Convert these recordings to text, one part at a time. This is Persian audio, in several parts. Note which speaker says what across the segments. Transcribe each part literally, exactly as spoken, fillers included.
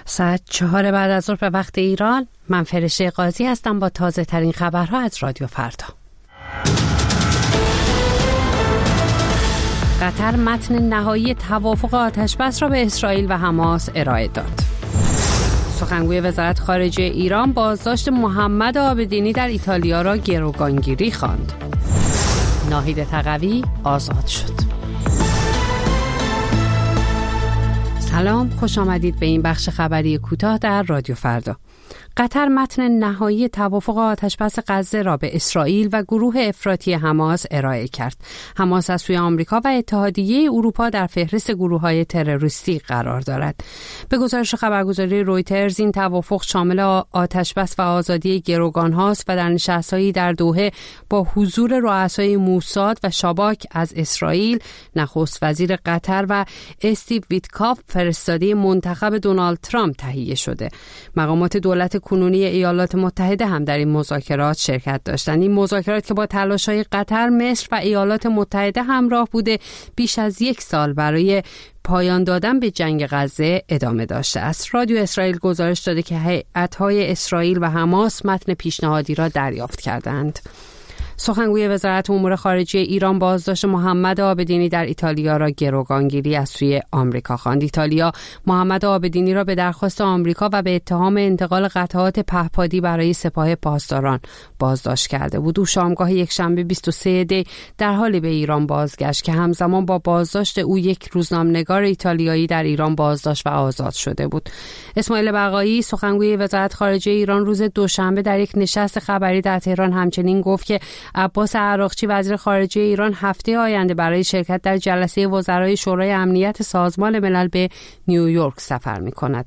Speaker 1: ساعت چهار بعد از ظهر به وقت ایران. من فرشته قاضی هستم با تازه ترین خبرها از رادیو فردا. قطر متن نهایی توافق آتشبس را به اسرائیل و حماس ارائه داد. سخنگوی وزارت خارجه ایران بازداشت محمد عابدینی در ایتالیا را گروگانگیری خواند. ناهید تقوی آزاد شد. سلام، خوش آمدید به این بخش خبری کوتاه در رادیو فردا. قطر متن نهایی توافق آتشبس غزه را به اسرائیل و گروه افراطی حماس ارائه کرد. حماس از سوی آمریکا و اتحادیه اروپا در فهرست گروه‌های تروریستی قرار دارد. به گزارش خبرگزاری رویترز این توافق شامل آتشبس و آزادی گروگان‌هاست و در نشست‌هایی در دوحه با حضور رؤسای موساد و شاباک از اسرائیل، نخست وزیر قطر و استیو ویتکاف فرستاده منتخب دونالد ترامپ تهیه شده. مقامات دولت کنونی ایالات متحده هم در این مذاکرات شرکت داشتند. این مذاکرات که با تلاش‌های قطر، مصر و ایالات متحده همراه بوده، بیش از یک سال برای پایان دادن به جنگ غزه ادامه داشته است. رادیو اسرائیل گزارش داده که هیئت‌های اسرائیل و حماس متن پیشنهادی را دریافت کردند. سخنگوی وزارت امور خارجه ایران بازداشت محمد عابدینی در ایتالیا را گروگانگیری از سوی آمریکا خواند. ایتالیا محمد عابدینی را به درخواست آمریکا و به اتهام انتقال قطعات پهپادی برای سپاه پاسداران بازداشت کرده بود. او شامگاه یکشنبه بیست و سوم دی در حالی به ایران بازگشت که همزمان با بازداشت او یک روزنامه‌نگار ایتالیایی در ایران بازداشت و آزاد شده بود. اسماعیل بقایی سخنگوی وزارت خارجه ایران روز دوشنبه در یک نشست خبری در تهران همچنین گفت که عباس عراقچی وزیر خارجه ایران هفته آینده برای شرکت در جلسه وزرای شورای امنیت سازمان ملل به نیویورک سفر می‌کند.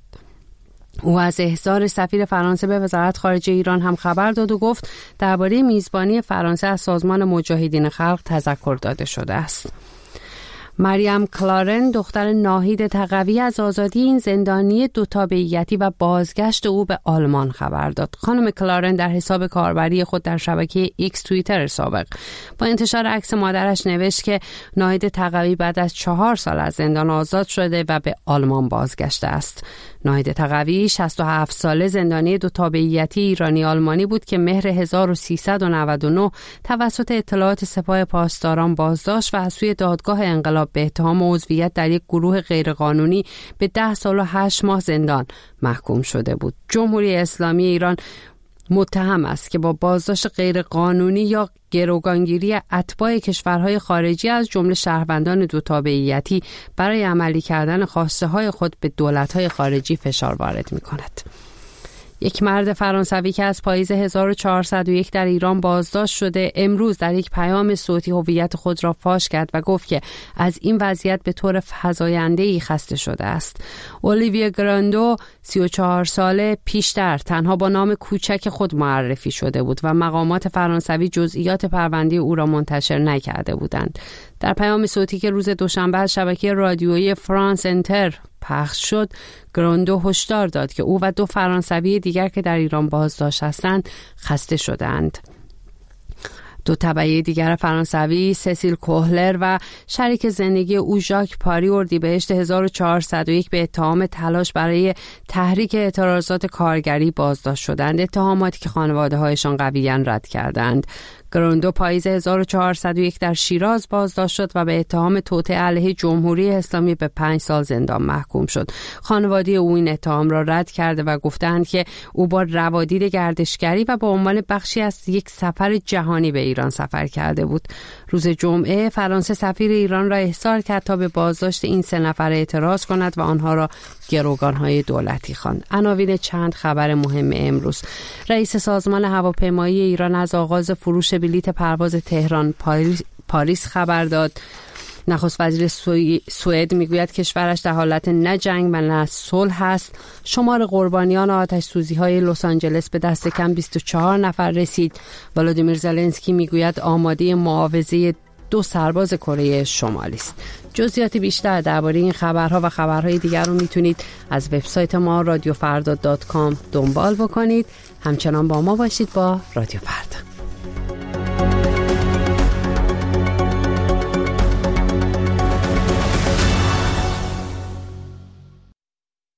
Speaker 1: او از احضار سفیر فرانسه به وزارت خارجه ایران هم خبر داد و گفت درباره میزبانی فرانسه از سازمان مجاهدین خلق تذکر داده شده است. مریم کلارن دختر ناهید تقوی از آزادی این زندانی دو تابعیتی و بازگشت او به آلمان خبر داد. خانم کلارن در حساب کاربری خود در شبکه ایکس توییتر سابق با انتشار عکس مادرش نوشت که ناهید تقوی بعد از چهار سال از زندان آزاد شده و به آلمان بازگشته است. ناهید تقوی شصت و هفت ساله زندانی دو تابعیتی ایرانی آلمانی بود که مهر هزار و سیصد و نود و نه توسط اطلاعات سپاه پاسداران بازداشت و از سوی دادگاه انقلاب به اتهام عضویت در یک گروه غیرقانونی به ده سال و هشت ماه زندان محکوم شده بود. جمهوری اسلامی ایران متهم است که با بازداشت غیرقانونی یا گروگانگیری اتباع کشورهای خارجی از جمله شهروندان دو تابعیتی برای عملی کردن خواسته های خود به دولت‌های خارجی فشار وارد می‌کند. یک مرد فرانسوی که از پاییز هزار و چهارصد و یک در ایران بازداشت شده امروز در یک پیام صوتی هویت خود را فاش کرد و گفت که از این وضعیت به طور فزاینده‌ای خسته شده است. اولیویه گراندو سی و چهار ساله پیشتر تنها با نام کوچک خود معرفی شده بود و مقامات فرانسوی جزئیات پرونده او را منتشر نکرده بودند. در پیام صوتی که روز دوشنبه از شبکه رادیویی فرانس انتر پخش شد، گراندو هشدار داد که او و دو فرانسوی دیگر که در ایران بازداشت هستند خسته شدند. دو تبعه دیگر فرانسوی، سسیل کوهلر و شریک زندگی او ژاک پاری اردیبهشت هزار و چهارصد و یک به اتهام تلاش برای تحریک اعتراضات کارگری بازداشت شدند، اتهاماتی که خانواده‌هایشان قویاً رد کردند. گراندو پاییز هزار و چهارصد و یک در شیراز بازداشت شد و به اتهام توطئه علیه جمهوری اسلامی به پنج سال زندان محکوم شد. خانواده او این اتهام را رد کرده و گفتند که او با روادید گردشگری و با عنوان بخشی از یک سفر جهانی به ایران سفر کرده بود. روز جمعه فرانسه سفیر ایران را احضار کرد تا به بازداشت این سه نفر اعتراض کند و آنها را گروگان‌های دولتی خواند. عناوین چند خبر مهم امروز: رئیس سازمان هواپیمایی ایران از آغاز فروش بلیت پرواز تهران پاریس خبر داد. نخست وزیر سوئد میگوید کشورش در حالت نه جنگ و نه صلح است. شمار قربانیان آتش سوزی های لس آنجلس به دست کم بیست و چهار نفر رسید. ولادیمیر زلنسکی میگوید آماده معاوضه دو سرباز کره شمالی است. جزئیات بیشتر درباره این خبرها و خبرهای دیگر رو میتونید از وبسایت ما رادیو فردا دات کام دنبال بکنید. همچنان با ما باشید با رادیو فردا.